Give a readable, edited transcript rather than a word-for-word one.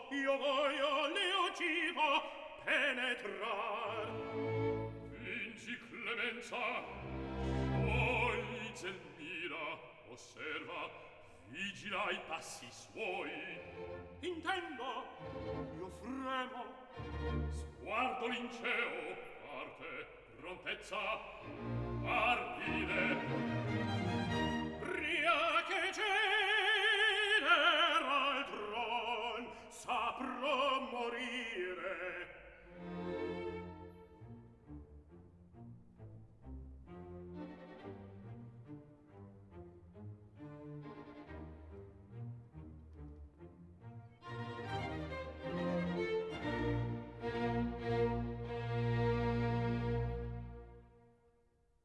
io voglio l'Eogiva penetrar. Vinci clemenza, sciogli Zelmira, osserva, vigila i passi suoi. Intendo, io fremo. Sguardo linceo, parte, prontezza, ardire,